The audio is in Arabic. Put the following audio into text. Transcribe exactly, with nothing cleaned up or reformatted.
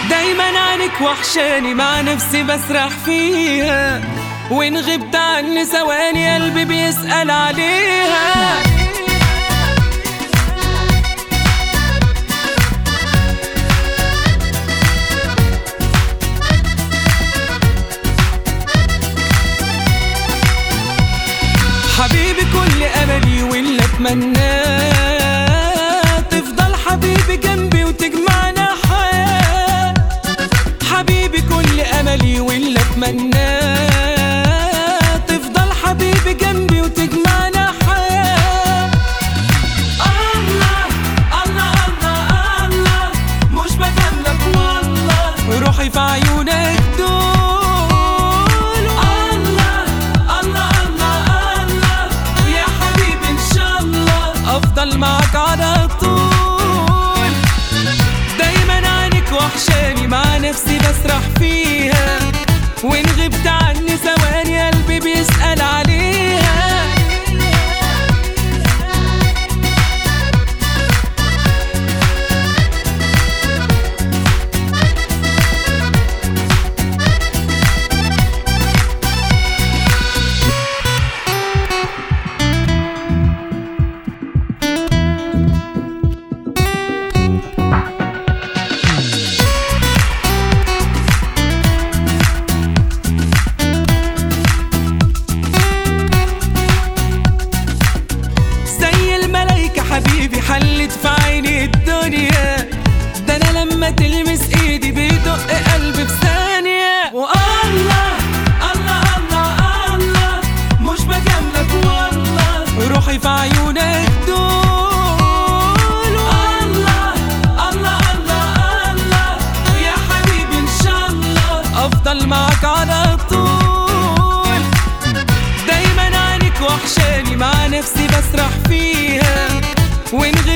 دايما عنك وحشاني، مع نفسي بسرح فيها، وإن غبت عني ثواني قلبي بيسأل عليها. حبيبي كل أملي واللي أتمناه تفضل حبيبي جنبي وتجمعنا حياة. حبيبي كل أملي واللي أتمناه تفضل حبيبي جنبي وتجمعنا حياة. الله الله الله الله مش بجاملك والله، روحي في عيونك دول. افضل معاك على طول، دايما عنك وحشاني، مع نفسي بسرح فيها، وإن غبت عني ثواني قلبي بيسأل عليها. حبيبي حلت في عيني الدنيا، ده انا لما تلمس ايدي بيدق قلبي في ثانية. والله الله الله الله مش بجاملك والله، روحي في عيونك دول. الله الله الله الله يا حبيبي ان شاء الله افضل معاك على طول، دايما عنك وحشاني، مع نفسي بسرح فيها، وإن